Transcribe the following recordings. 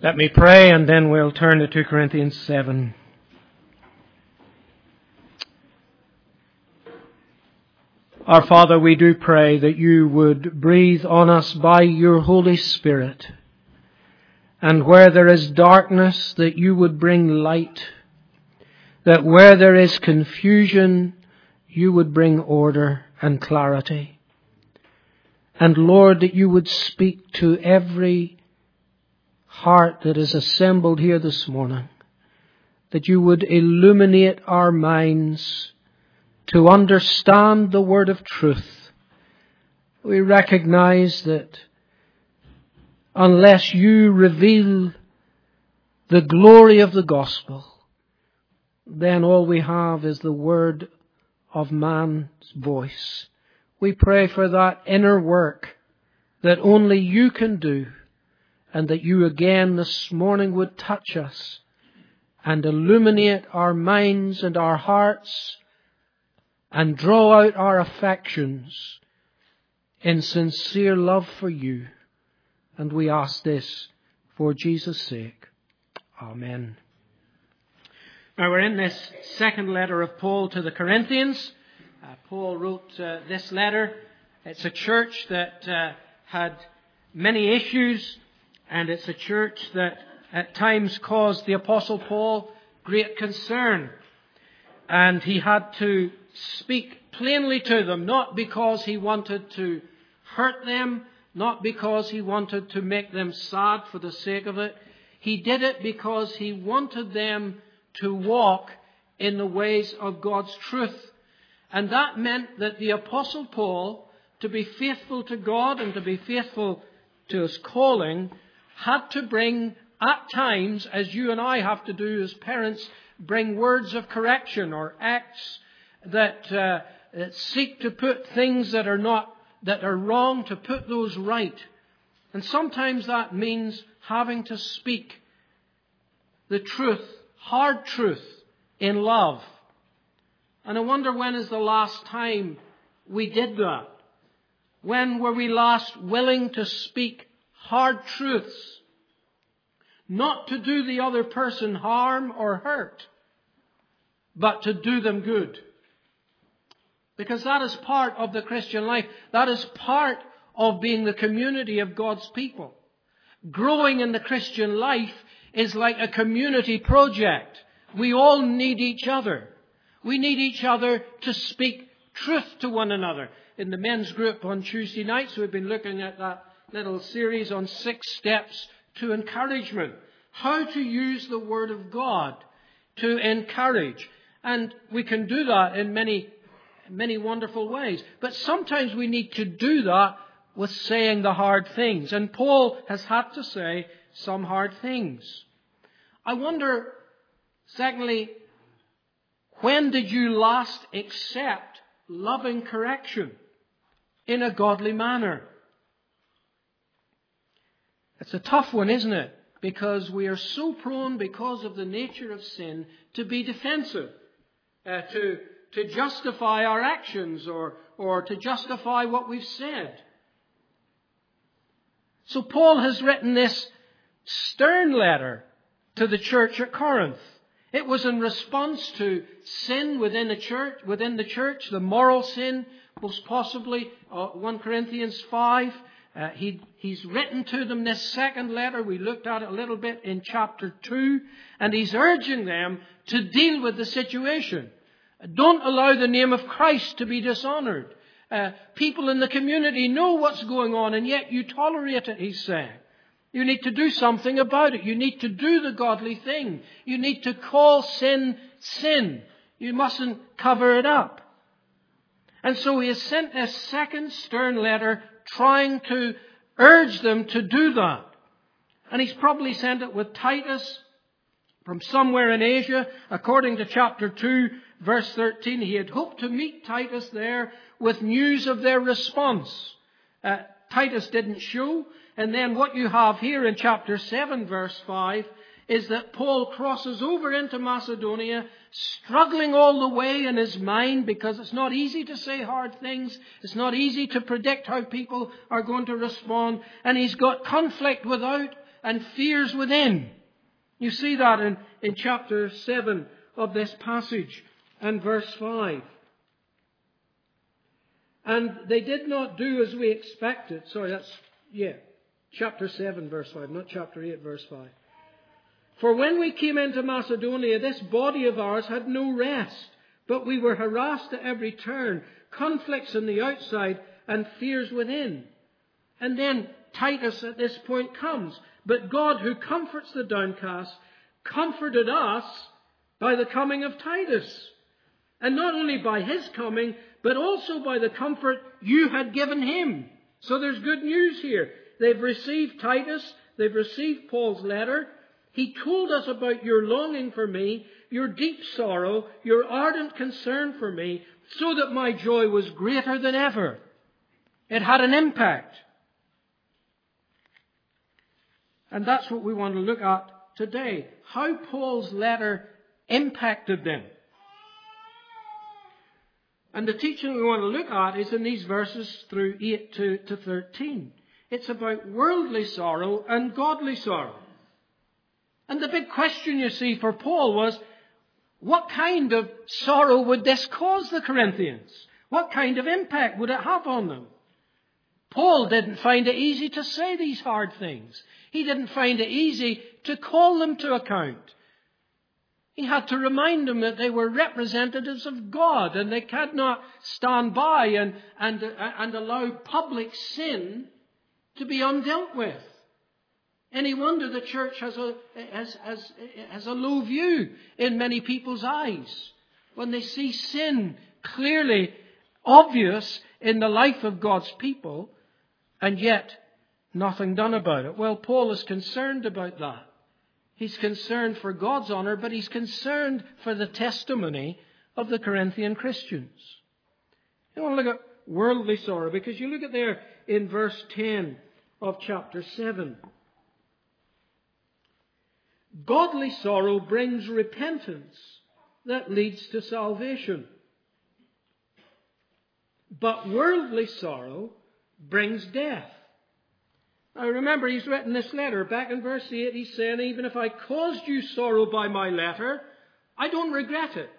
Let me pray and then we'll turn to 2 Corinthians 7. Our Father, we do pray that you would breathe on us by your Holy Spirit. And where there is darkness, that you would bring light. That where there is confusion, you would bring order and clarity. And Lord, that you would speak to every heart that is assembled here this morning, that you would illuminate our minds to understand the word of truth. We recognize that unless you reveal the glory of the gospel, then all we have is the word of man's voice. We pray for that inner work that only you can do, and that you again this morning would touch us and illuminate our minds and our hearts and draw out our affections in sincere love for you. And we ask this for Jesus' sake. Amen. Now we're in this second letter of Paul to the Corinthians. Paul wrote this letter. It's a church that had many issues. And it's a church that at times caused the Apostle Paul great concern. And he had to speak plainly to them, not because he wanted to hurt them, not because he wanted to make them sad for the sake of it. He did it because he wanted them to walk in the ways of God's truth. And that meant that the Apostle Paul, to be faithful to God and to be faithful to his calling, had to bring, at times, as you and I have to do as parents, bring words of correction or acts that seek to put things that are wrong, to put those right. And sometimes that means having to speak the truth, hard truth, in love. And I wonder, when is the last time we did that? When were we last willing to speak hard truths? Not to do the other person harm or hurt, but to do them good. Because that is part of the Christian life. That is part of being the community of God's people. Growing in the Christian life is like a community project. We all need each other. We need each other to speak truth to one another. In the men's group on Tuesday nights, we've been looking at that little series on 6 steps to encouragement. How to use the Word of God to encourage. And we can do that in many wonderful ways. But sometimes we need to do that with saying the hard things. And Paul has had to say some hard things. I wonder, secondly, when did you last accept loving correction in a godly manner? It's a tough one, isn't it? Because we are so prone, because of the nature of sin, to be defensive, to justify our actions or to justify what we've said. So Paul has written this stern letter to the church at Corinth. It was in response to sin within the church, the moral sin, most possibly, 1 Corinthians 5. He's written to them this second letter. We looked at it a little bit in chapter 2. And he's urging them to deal with the situation. Don't allow the name of Christ to be dishonored. People in the community know what's going on, and yet you tolerate it, he's saying. You need to do something about it. You need to do the godly thing. You need to call sin, sin. You mustn't cover it up. And so he has sent a second stern letter trying to urge them to do that. And he's probably sent it with Titus from somewhere in Asia. According to chapter 2, verse 13, he had hoped to meet Titus there with news of their response. Titus didn't show. And then what you have here in chapter 7, verse 5, is that Paul crosses over into Macedonia, struggling all the way in his mind, because it's not easy to say hard things. It's not easy to predict how people are going to respond. And he's got conflict without, and fears within. You see that in chapter 7 of this passage and verse 5. And they did not do as we expected. Chapter 7 verse 5, not chapter 8 verse 5. For when we came into Macedonia, this body of ours had no rest, but we were harassed at every turn, conflicts on the outside and fears within. And then Titus at this point comes. But God, who comforts the downcast, comforted us by the coming of Titus. And not only by his coming, but also by the comfort you had given him. So there's good news here. They've received Titus. They've received Paul's letter. He told us about your longing for me, your deep sorrow, your ardent concern for me, so that my joy was greater than ever. It had an impact. And that's what we want to look at today. How Paul's letter impacted them. And the teaching we want to look at is in these verses through 8 to 13. It's about worldly sorrow and godly sorrow. And the big question, you see, for Paul was, what kind of sorrow would this cause the Corinthians? What kind of impact would it have on them? Paul didn't find it easy to say these hard things. He didn't find it easy to call them to account. He had to remind them that they were representatives of God and they could not stand by and allow public sin to be undealt with. Any wonder the church has a low view in many people's eyes when they see sin clearly obvious in the life of God's people and yet nothing done about it. Well, Paul is concerned about that. He's concerned for God's honor, but he's concerned for the testimony of the Corinthian Christians. You want to look at worldly sorrow because you look at there in verse 10 of chapter 7. Godly sorrow brings repentance that leads to salvation. But worldly sorrow brings death. Now remember, he's written this letter. Back in verse 8, he's saying, even if I caused you sorrow by my letter, I don't regret it.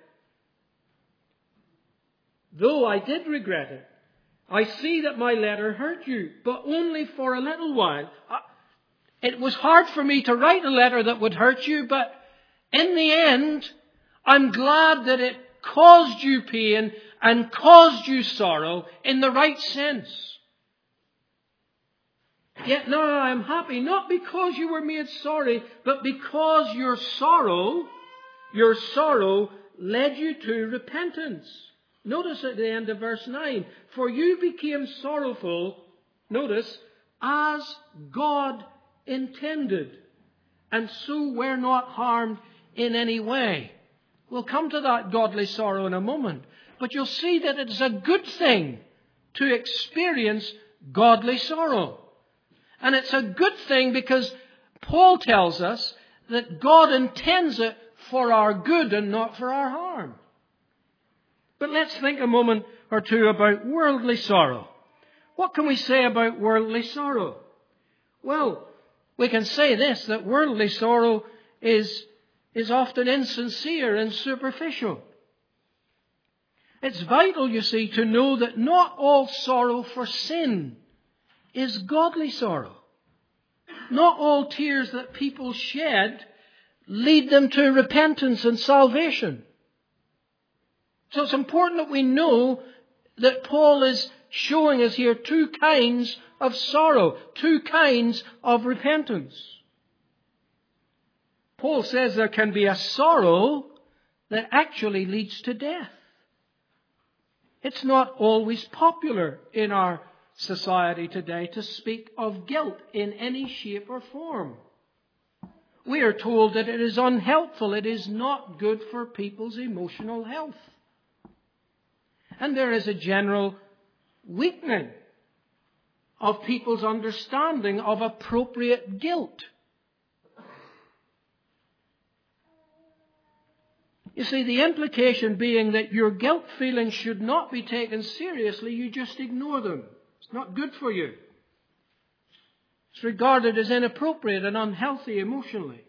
Though I did regret it, I see that my letter hurt you, but only for a little while. It was hard for me to write a letter that would hurt you, but in the end, I'm glad that it caused you pain and caused you sorrow in the right sense. Yet now I am happy, not because you were made sorry, but because your sorrow led you to repentance. Notice at the end of verse 9, for you became sorrowful, notice, as God intended, and so were not harmed in any way. We'll come to that godly sorrow in a moment. But you'll see that it's a good thing to experience godly sorrow. And it's a good thing because Paul tells us that God intends it for our good and not for our harm. But let's think a moment or two about worldly sorrow. What can we say about worldly sorrow? Well, we can say this, that worldly sorrow is often insincere and superficial. It's vital, you see, to know that not all sorrow for sin is godly sorrow. Not all tears that people shed lead them to repentance and salvation. So it's important that we know that Paul is showing us here two kinds of sorrow, two kinds of repentance. Paul says there can be a sorrow that actually leads to death. It's not always popular in our society today to speak of guilt in any shape or form. We are told that it is unhelpful, it is not good for people's emotional health. And there is a general weakening of people's understanding of appropriate guilt. You see, the implication being that your guilt feelings should not be taken seriously, you just ignore them. It's not good for you. It's regarded as inappropriate and unhealthy emotionally.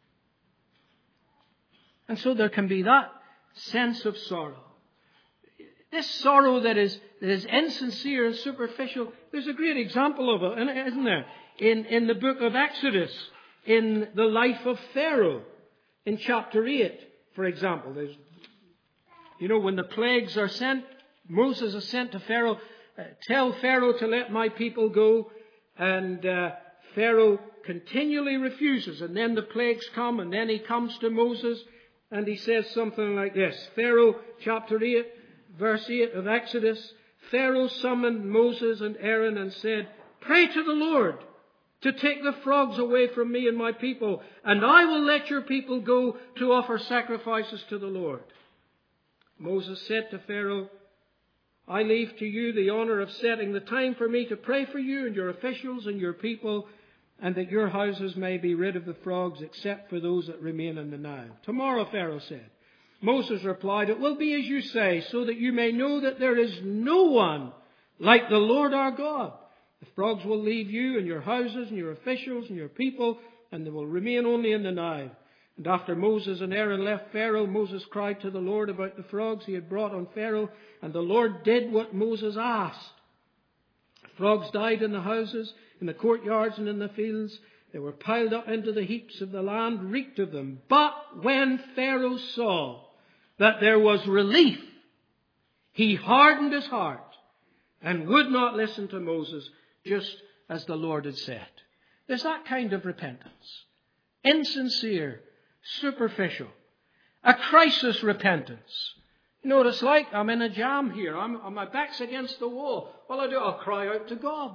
And so there can be that sense of sorrow. This sorrow that is insincere and superficial, there's a great example of it, isn't there? In the book of Exodus, in the life of Pharaoh, in chapter 8, for example. When the plagues are sent, Moses is sent to Pharaoh, tell Pharaoh to let my people go, and Pharaoh continually refuses, and then the plagues come, and then he comes to Moses, and he says something like this. Pharaoh, chapter 8, verse 8 of Exodus, Pharaoh summoned Moses and Aaron and said, "Pray to the Lord to take the frogs away from me and my people, and I will let your people go to offer sacrifices to the Lord." Moses said to Pharaoh, "I leave to you the honor of setting the time for me to pray for you and your officials and your people, and that your houses may be rid of the frogs except for those that remain in the Nile." "Tomorrow," Pharaoh said. Moses replied, "It will be as you say, so that you may know that there is no one like the Lord our God. The frogs will leave you and your houses and your officials and your people, and they will remain only in the Nile." And after Moses and Aaron left Pharaoh, Moses cried to the Lord about the frogs he had brought on Pharaoh, and the Lord did what Moses asked. Frogs died in the houses, in the courtyards and in the fields. They were piled up into the heaps of the land, reeked of them. But when Pharaoh saw that there was relief, he hardened his heart and would not listen to Moses, just as the Lord had said. There's that kind of repentance. Insincere, superficial. A crisis repentance. You know what it's like? I'm in a jam here. My back's against the wall. What I'll do, I'll cry out to God.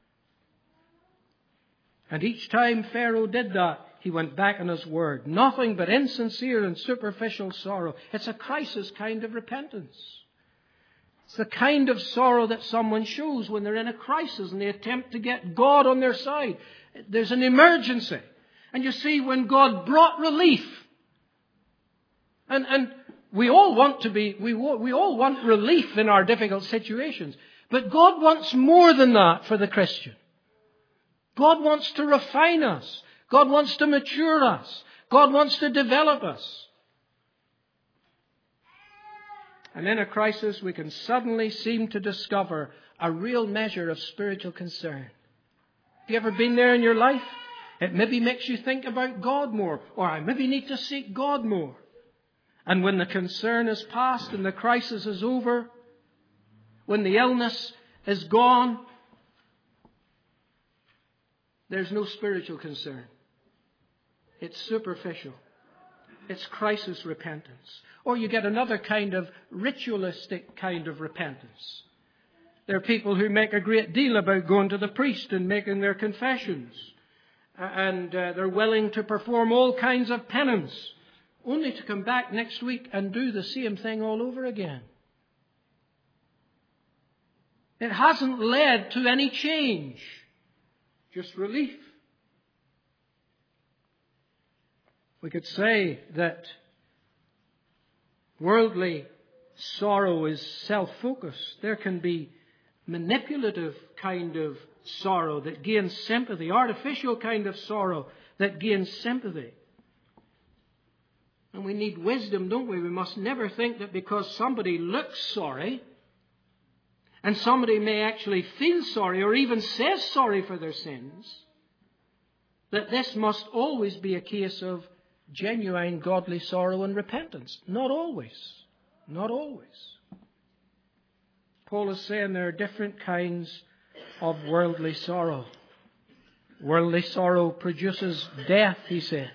And each time Pharaoh did that, he went back on his word. Nothing but insincere and superficial sorrow. It's a crisis kind of repentance. It's the kind of sorrow that someone shows when they're in a crisis and they attempt to get God on their side. There's an emergency. And you see, when God brought relief, and we all want we all want relief in our difficult situations. But God wants more than that for the Christian. God wants to refine us. God wants to mature us. God wants to develop us. And in a crisis, we can suddenly seem to discover a real measure of spiritual concern. Have you ever been there in your life? It maybe makes you think about God more, or I maybe need to seek God more. And when the concern is past and the crisis is over, when the illness is gone, there's no spiritual concern. It's superficial. It's crisis repentance. Or you get another kind of ritualistic kind of repentance. There are people who make a great deal about going to the priest and making their confessions. And they're willing to perform all kinds of penance, only to come back next week and do the same thing all over again. It hasn't led to any change, just relief. We could say that worldly sorrow is self-focused. There can be manipulative kind of sorrow that gains sympathy, artificial kind of sorrow that gains sympathy. And we need wisdom, don't we? We must never think that because somebody looks sorry, and somebody may actually feel sorry or even says sorry for their sins, that this must always be a case of genuine godly sorrow and repentance. Not always. Not always. Paul is saying there are different kinds of worldly sorrow. Worldly sorrow produces death, he says.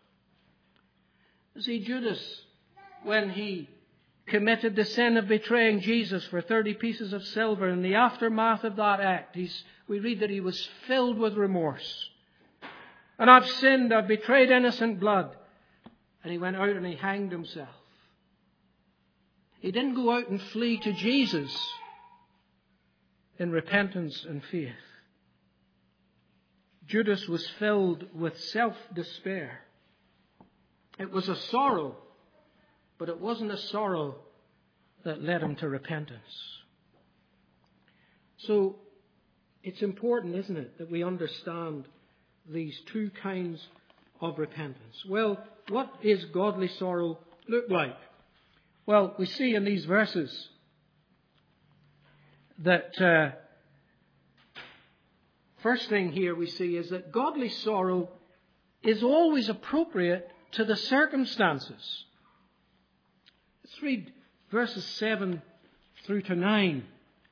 See, Judas, when he committed the sin of betraying Jesus for 30 pieces of silver, in the aftermath of that act, we read that he was filled with remorse. And I've sinned, I've betrayed innocent blood. And he went out and he hanged himself. He didn't go out and flee to Jesus in repentance and faith. Judas was filled with self-despair. It was a sorrow, but it wasn't a sorrow that led him to repentance. So, It's important, isn't it, that we understand these two kinds of repentance. Well, what is godly sorrow look like? Well, we see in these verses that first thing here we see is that godly sorrow is always appropriate to the circumstances. Let's read verses 7 through to 9.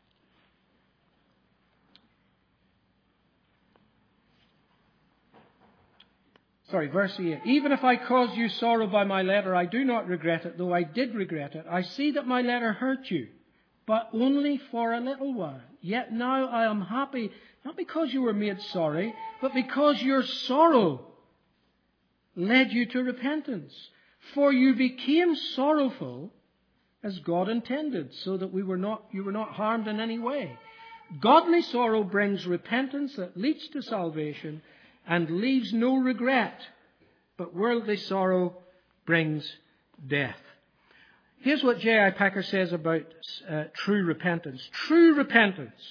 Verse 8. Even if I caused you sorrow by my letter, I do not regret it, though I did regret it. I see that my letter hurt you, but only for a little while. Yet now I am happy, not because you were made sorry, but because your sorrow led you to repentance. For you became sorrowful as God intended, so that you were not harmed in any way. Godly sorrow brings repentance that leads to salvation and leaves no regret, but worldly sorrow brings death. Here's what J.I. Packer says about true repentance. True repentance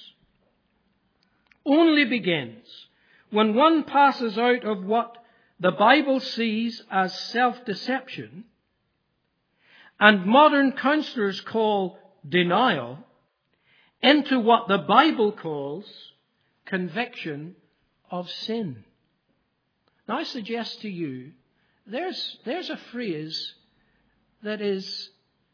only begins when one passes out of what the Bible sees as self-deception and modern counselors call denial into what the Bible calls conviction of sin. Now I suggest to you, there's a phrase that is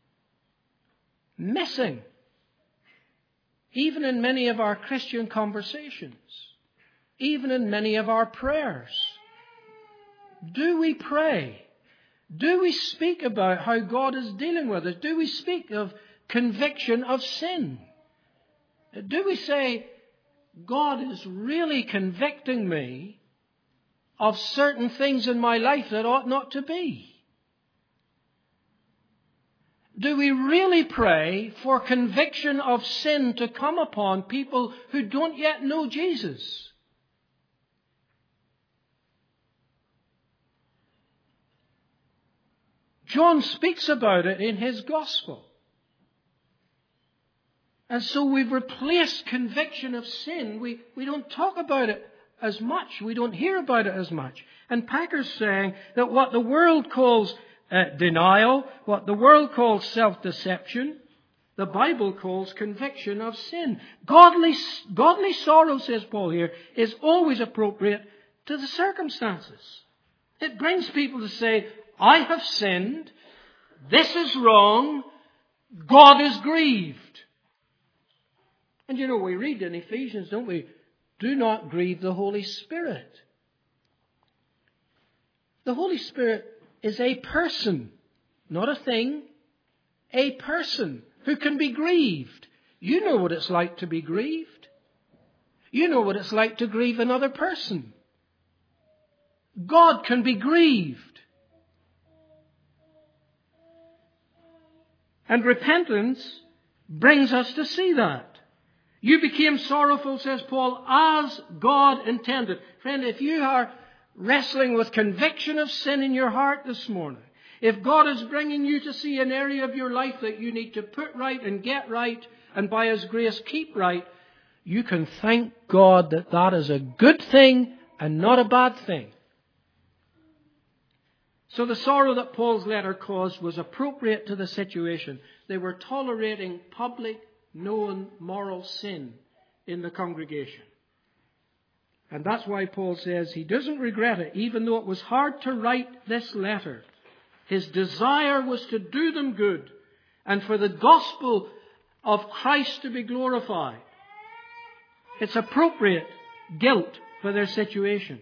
missing even in many of our Christian conversations, even in many of our prayers. Do we pray? Do we speak about how God is dealing with us? Do we speak of conviction of sin? Do we say, God is really convicting me of certain things in my life that ought not to be? Do we really pray for conviction of sin to come upon people who don't yet know Jesus? John speaks about it in his gospel. And so we've replaced conviction of sin. We don't talk about it as much. We don't hear about it as much. And Packer's saying that what the world calls denial, what the world calls self-deception, the Bible calls conviction of sin. Godly sorrow, says Paul here, is always appropriate to the circumstances. It brings people to say, I have sinned, this is wrong, God is grieved. And you know, we read in Ephesians, don't we? Do not grieve the Holy Spirit. The Holy Spirit is a person, not a thing. A person who can be grieved. You know what it's like to be grieved. You know what it's like to grieve another person. God can be grieved. And repentance brings us to see that. You became sorrowful, says Paul, as God intended. Friend, if you are wrestling with conviction of sin in your heart this morning, if God is bringing you to see an area of your life that you need to put right and get right, and by His grace keep right, you can thank God that that is a good thing and not a bad thing. So the sorrow that Paul's letter caused was appropriate to the situation. They were tolerating public, known moral sin in the congregation. And that's why Paul says he doesn't regret it, even though it was hard to write this letter. His desire was to do them good and for the gospel of Christ to be glorified. It's appropriate guilt for their situation.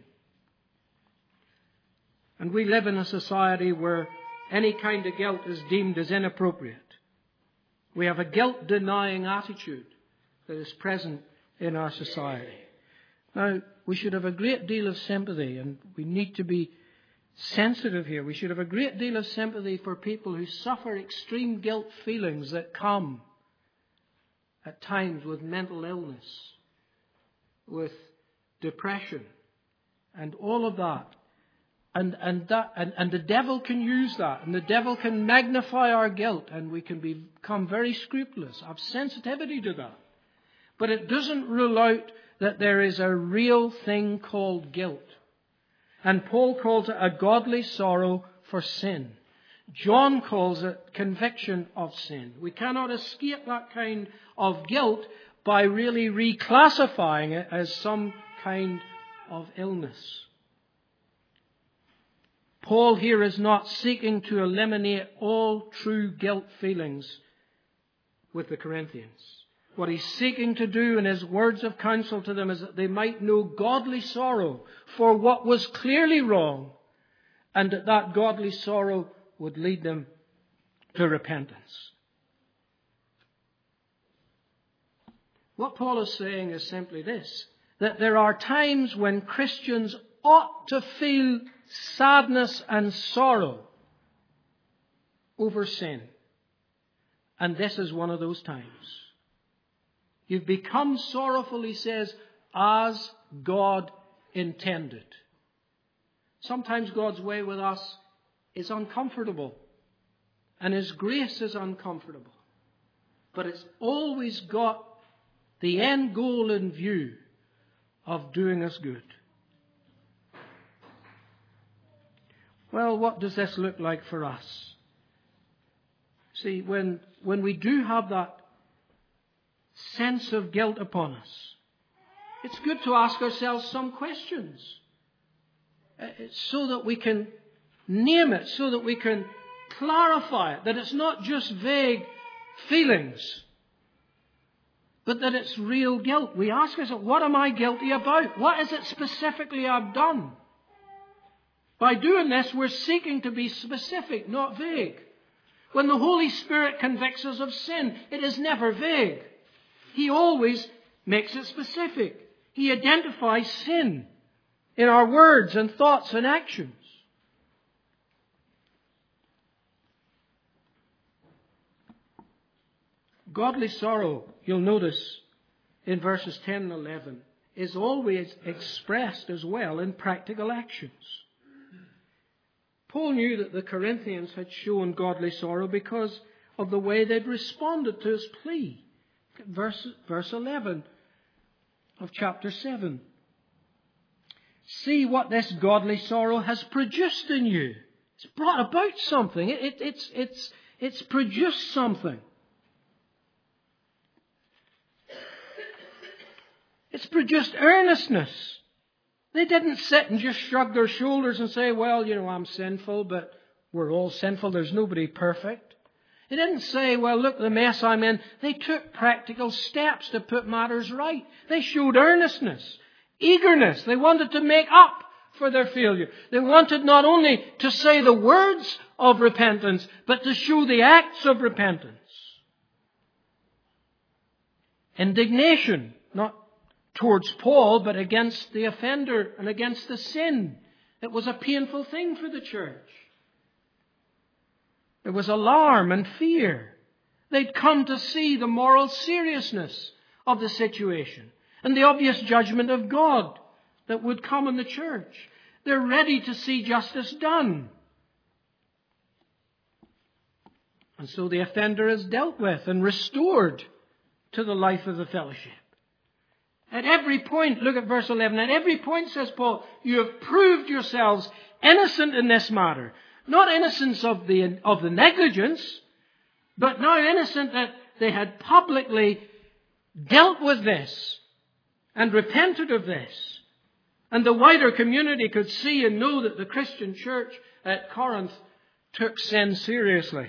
And we live in a society where any kind of guilt is deemed as inappropriate. We have a guilt-denying attitude that is present in our society. Now, we should have a great deal of sympathy, and we need to be sensitive here. We should have a great deal of sympathy for people who suffer extreme guilt feelings that come at times with mental illness, with depression, and all of that. And the devil can use that, and the devil can magnify our guilt, and we can become very scrupulous, have sensitivity to that. But it doesn't rule out that there is a real thing called guilt. And Paul calls it a godly sorrow for sin. John calls it conviction of sin. We cannot escape that kind of guilt by really reclassifying it as some kind of illness. Paul here is not seeking to eliminate all true guilt feelings with the Corinthians. What he's seeking to do in his words of counsel to them is that they might know godly sorrow for what was clearly wrong, and that godly sorrow would lead them to repentance. What Paul is saying is simply this, that there are times when Christians ought to feel sadness and sorrow over sin. And this is one of those times. You've become sorrowful, he says, as God intended. Sometimes God's way with us is uncomfortable, and His grace is uncomfortable. But it's always got the end goal in view of doing us good. Well, what does this look like for us? See, when we do have that sense of guilt upon us, it's good to ask ourselves some questions so that we can name it, so that we can clarify it, that it's not just vague feelings, but that it's real guilt. We ask ourselves, what am I guilty about? What is it specifically I've done? By doing this, we're seeking to be specific, not vague. When the Holy Spirit convicts us of sin, it is never vague. He always makes it specific. He identifies sin in our words and thoughts and actions. Godly sorrow, you'll notice in verses 10 and 11, is always expressed as well in practical actions. Paul knew that the Corinthians had shown godly sorrow because of the way they'd responded to his plea. Verse 11 of chapter 7. See what this godly sorrow has produced in you. It's brought about something. It's produced something. It's produced earnestness. They didn't sit and just shrug their shoulders and say, well, I'm sinful, but we're all sinful. There's nobody perfect. They didn't say, well, look, the mess I'm in. They took practical steps to put matters right. They showed earnestness, eagerness. They wanted to make up for their failure. They wanted not only to say the words of repentance, but to show the acts of repentance. Indignation, not towards Paul, but against the offender and against the sin. It was a painful thing for the church. There was alarm and fear. They'd come to see the moral seriousness of the situation and the obvious judgment of God that would come in the church. They're ready to see justice done. And so the offender is dealt with and restored to the life of the fellowship. At every point, look at verse 11, at every point, says Paul, you have proved yourselves innocent in this matter. Not innocence of the negligence, but now innocent that they had publicly dealt with this and repented of this. And the wider community could see and know that the Christian church at Corinth took sin seriously.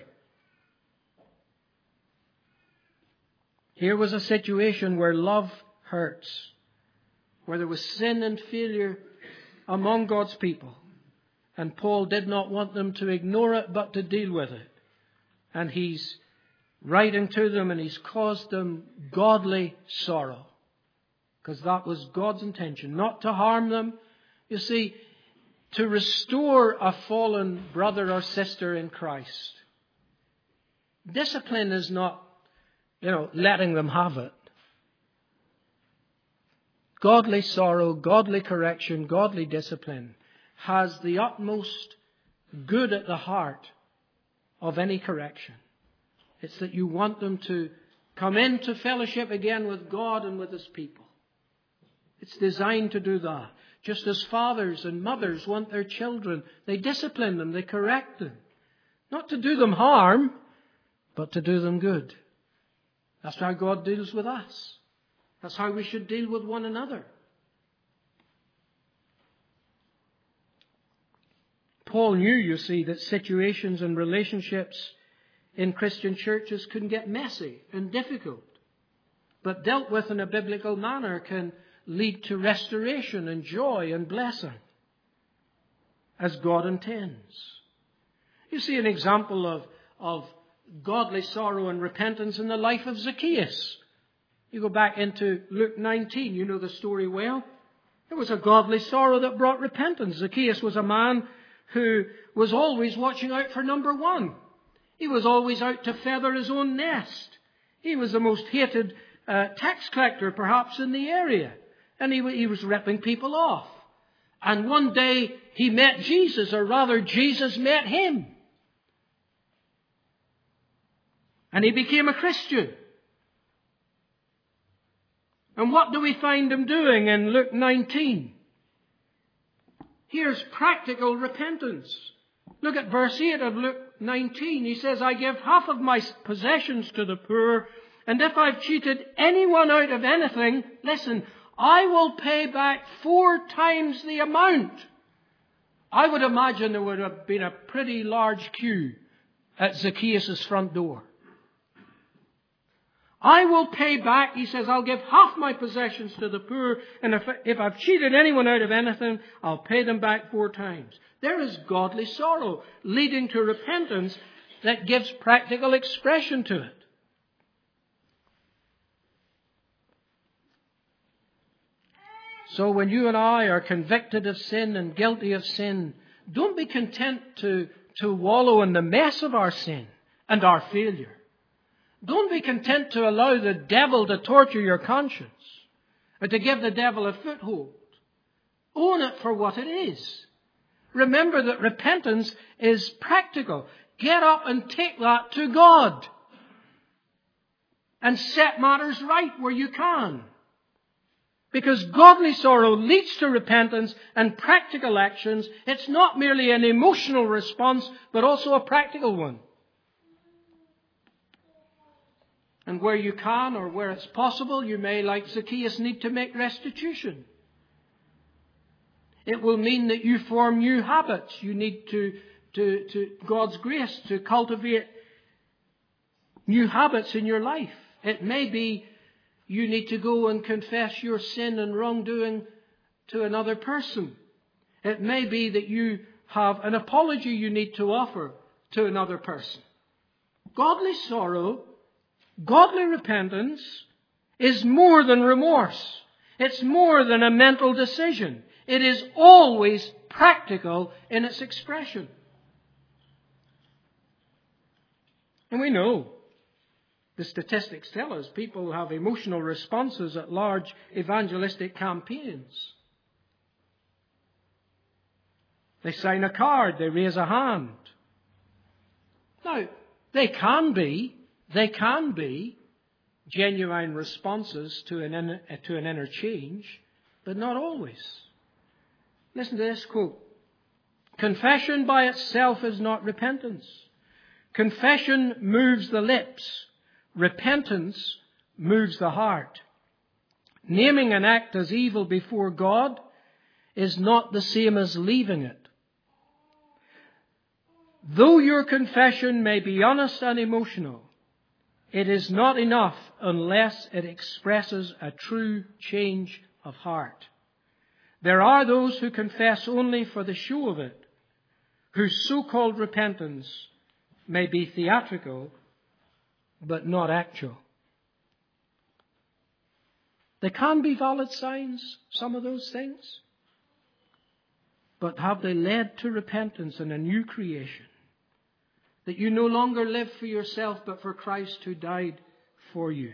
Here was a situation where love hurts, where there was sin and failure among God's people. And Paul did not want them to ignore it, but to deal with it. And he's writing to them and he's caused them godly sorrow. Because that was God's intention, not to harm them. You see, to restore a fallen brother or sister in Christ. Discipline is not, letting them have it. Godly sorrow, godly correction, godly discipline has the utmost good at the heart of any correction. It's that you want them to come into fellowship again with God and with His people. It's designed to do that. Just as fathers and mothers want their children, they discipline them, they correct them. Not to do them harm, but to do them good. That's how God deals with us. That's how we should deal with one another. Paul knew, you see, that situations and relationships in Christian churches can get messy and difficult, but dealt with in a biblical manner can lead to restoration and joy and blessing, as God intends. You see an example of godly sorrow and repentance in the life of Zacchaeus. You go back into Luke 19, you know the story well. It was a godly sorrow that brought repentance. Zacchaeus was a man who was always watching out for number one. He was always out to feather his own nest. He was the most hated tax collector perhaps in the area. And he was ripping people off. And one day he met Jesus, or rather Jesus met him. And he became a Christian. And what do we find him doing in Luke 19? Here's practical repentance. Look at verse 8 of Luke 19. He says, I give half of my possessions to the poor, and if I've cheated anyone out of anything, listen, I will pay back 4 times the amount. I would imagine there would have been a pretty large queue at Zacchaeus' front door. I will pay back, he says, I'll give half my possessions to the poor, and if I've cheated anyone out of anything, I'll pay them back 4 times. There is godly sorrow leading to repentance that gives practical expression to it. So when you and I are convicted of sin and guilty of sin, don't be content to wallow in the mess of our sin and our failure. Don't be content to allow the devil to torture your conscience or to give the devil a foothold. Own it for what it is. Remember that repentance is practical. Get up and take that to God. And set matters right where you can. Because godly sorrow leads to repentance and practical actions. It's not merely an emotional response, but also a practical one. And where you can, or where it's possible, you may, like Zacchaeus, need to make restitution. It will mean that you form new habits. You need to God's grace to cultivate new habits in your life. It may be you need to go and confess your sin and wrongdoing to another person. It may be that you have an apology you need to offer to another person. Godly sorrow, godly repentance is more than remorse. It's more than a mental decision. It is always practical in its expression. And we know, the statistics tell us, people have emotional responses at large evangelistic campaigns. They sign a card, they raise a hand. Now, they can be genuine responses to an inner change, but not always. Listen to this quote. Confession by itself is not repentance. Confession moves the lips. Repentance moves the heart. Naming an act as evil before God is not the same as leaving it. Though your confession may be honest and emotional, it is not enough unless it expresses a true change of heart. There are those who confess only for the show of it, whose so-called repentance may be theatrical, but not actual. There can be valid signs, some of those things, but have they led to repentance and a new creation? That you no longer live for yourself, but for Christ who died for you.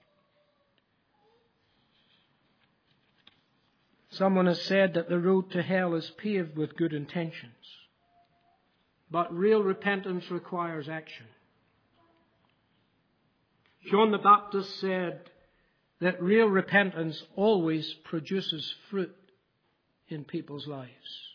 Someone has said that the road to hell is paved with good intentions. But real repentance requires action. John the Baptist said that real repentance always produces fruit in people's lives.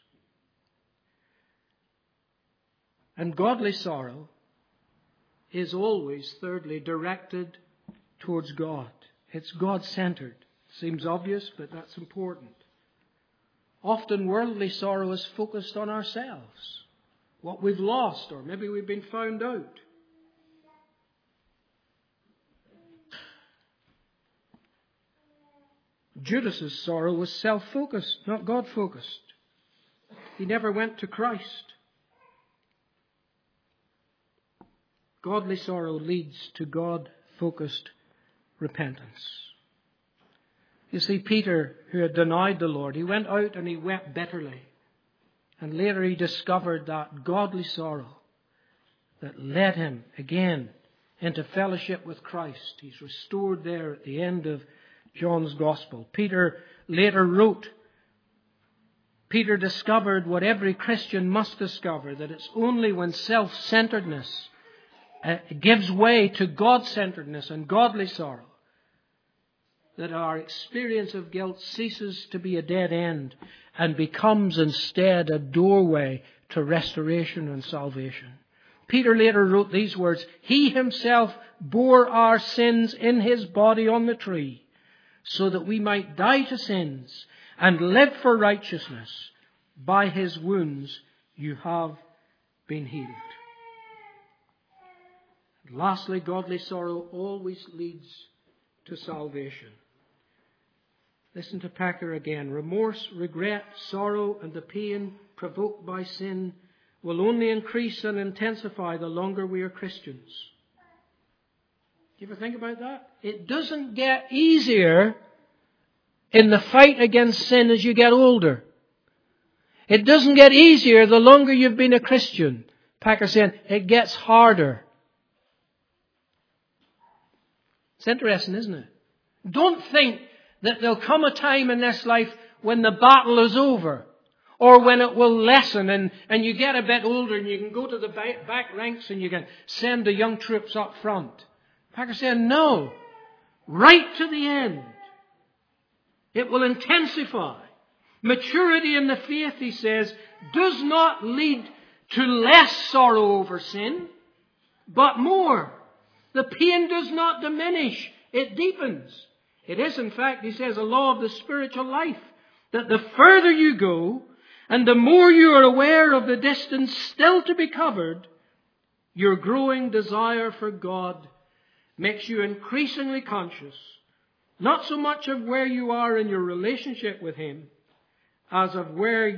And godly sorrow is always, thirdly, directed towards God. It's God-centered. Seems obvious, but that's important. Often worldly sorrow is focused on ourselves, what we've lost, or maybe we've been found out. Judas's sorrow was self-focused, not God-focused. He never went to Christ. Godly sorrow leads to God-focused repentance. You see, Peter, who had denied the Lord, he went out and he wept bitterly. And later he discovered that godly sorrow that led him again into fellowship with Christ. He's restored there at the end of John's Gospel. Peter later wrote, Peter discovered what every Christian must discover, that it's only when self-centeredness gives way to God-centeredness and godly sorrow that our experience of guilt ceases to be a dead end and becomes instead a doorway to restoration and salvation. Peter later wrote these words, He himself bore our sins in his body on the tree, so that we might die to sins and live for righteousness. By his wounds you have been healed. And lastly, godly sorrow always leads to salvation. Listen to Packer again. Remorse, regret, sorrow, and the pain provoked by sin will only increase and intensify the longer we are Christians. Do you ever think about that? It doesn't get easier in the fight against sin as you get older. It doesn't get easier the longer you've been a Christian. Packer saying it gets harder. It's interesting, isn't it? Don't think that there'll come a time in this life when the battle is over, or when it will lessen and you get a bit older and you can go to the back ranks and you can send the young troops up front. Packer saying no, right to the end. It will intensify. Maturity in the faith, he says, does not lead to less sorrow over sin, but more. The pain does not diminish, it deepens. It is, in fact, he says, a law of the spiritual life, that the further you go and the more you are aware of the distance still to be covered, your growing desire for God makes you increasingly conscious, not so much of where you are in your relationship with Him, as of where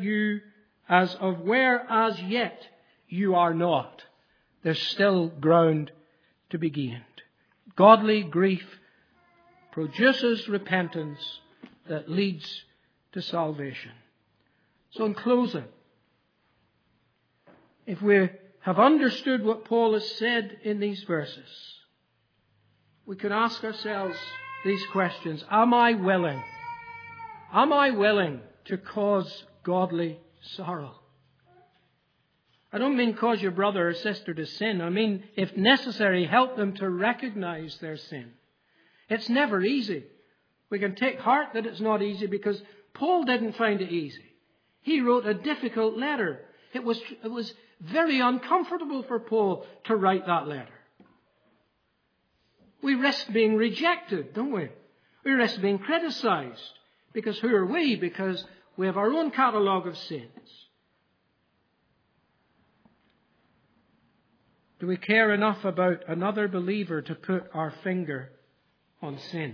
as yet you are not. There's still ground to be gained. Godly grief produces repentance that leads to salvation. So in closing, if we have understood what Paul has said in these verses, we can ask ourselves these questions. Am I willing to cause godly sorrow? I don't mean cause your brother or sister to sin. I mean, if necessary, help them to recognize their sin. It's never easy. We can take heart that it's not easy because Paul didn't find it easy. He wrote a difficult letter. It was very uncomfortable for Paul to write that letter. We risk being rejected, don't we? We risk being criticized. Because who are we? Because we have our own catalogue of sins. Do we care enough about another believer to put our finger on sin?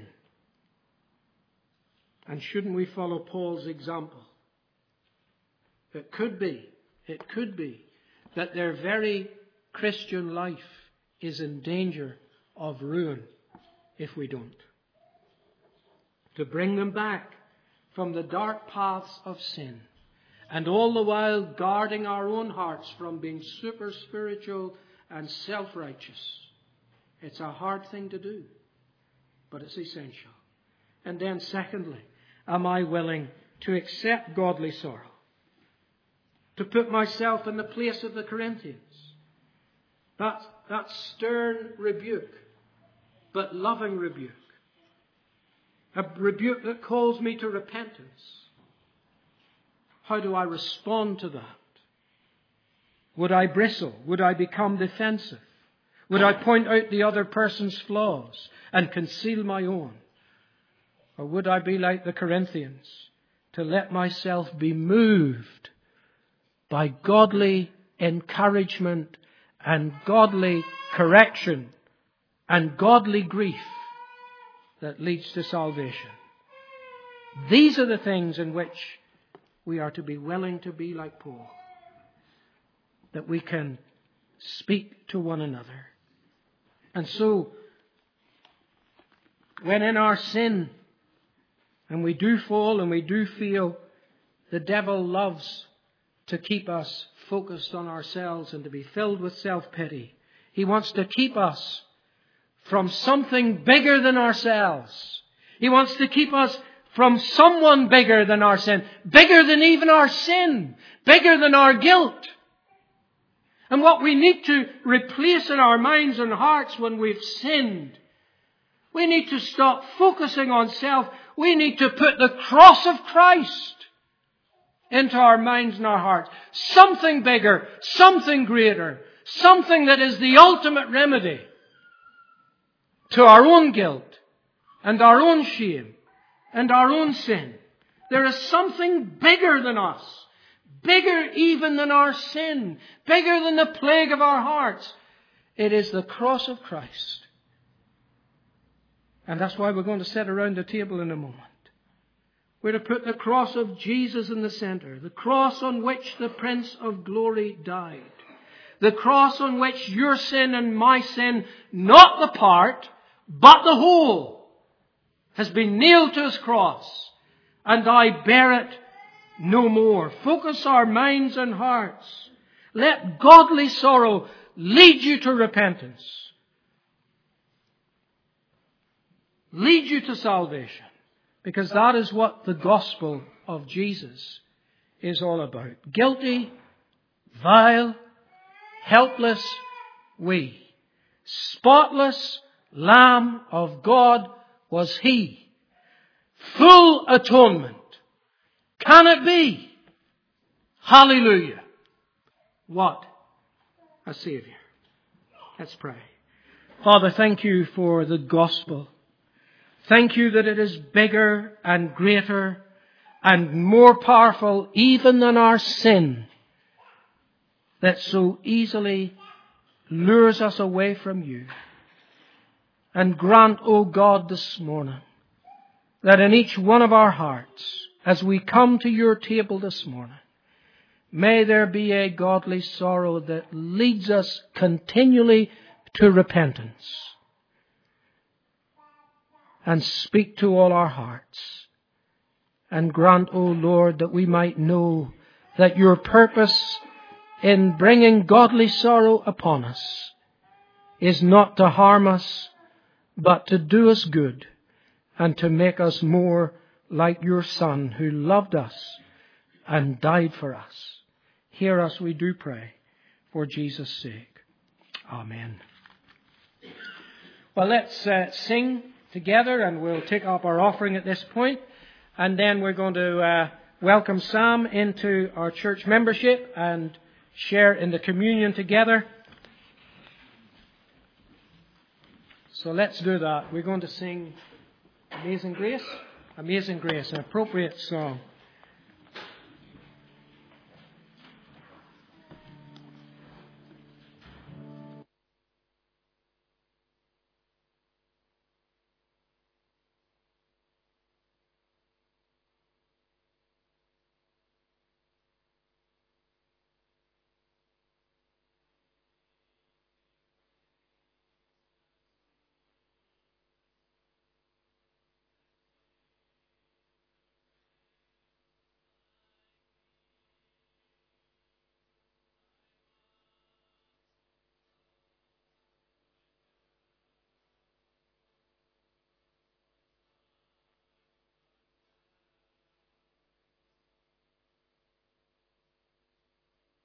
And shouldn't we follow Paul's example? It could be that their very Christian life is in danger of ruin if we don't. To bring them back from the dark paths of sin, and all the while guarding our own hearts from being super spiritual and self-righteous. It's a hard thing to do, but it's essential. And then secondly, am I willing to accept godly sorrow? To put myself in the place of the Corinthians. That stern rebuke, but loving rebuke. a rebuke that calls me to repentance. How do I respond to that? Would I bristle? Would I become defensive? Would I point out the other person's flaws and conceal my own? Or would I be like the Corinthians, to let myself be moved by godly encouragement and godly correction and godly grief that leads to salvation? These are the things in which we are to be willing to be like Paul, that we can speak to one another. And so, when in our sin, and we do fall and we do feel, the devil loves to keep us focused on ourselves and to be filled with self-pity. He wants to keep us from something bigger than ourselves. He wants to keep us from someone bigger than our sin, bigger than even our sin, bigger than our guilt. And what we need to replace in our minds and hearts when we've sinned, we need to stop focusing on self. We need to put the cross of Christ into our minds and our hearts. Something bigger, something greater, something that is the ultimate remedy to our own guilt and our own shame and our own sin. There is something bigger than us, bigger even than our sin, bigger than the plague of our hearts. It is the cross of Christ. And that's why we're going to sit around the table in a moment. We're to put the cross of Jesus in the center, the cross on which the Prince of Glory died, the cross on which your sin and my sin, not the part, but the whole, has been nailed to his cross, and I bear it no more. Focus our minds and hearts. Let godly sorrow lead you to repentance, lead you to salvation, because that is what the gospel of Jesus is all about. Guilty, vile, helpless we. Spotless Lamb of God was He. Full atonement. Can it be? Hallelujah. What a Savior. Let's pray. Father, thank you for the gospel. Thank you that it is bigger and greater and more powerful even than our sin, that so easily lures us away from you. And grant, O God, this morning, that in each one of our hearts, as we come to your table this morning, may there be a godly sorrow that leads us continually to repentance. And speak to all our hearts. And grant, O Lord, that we might know that your purpose in bringing godly sorrow upon us is not to harm us, but to do us good and to make us more like your Son who loved us and died for us. Hear us, we do pray, for Jesus' sake. Amen. Well, let's sing together, and we'll take up our offering at this point, and then we're going to welcome Sam into our church membership and share in the communion together. So let's do that. We're going to sing Amazing Grace, an appropriate song.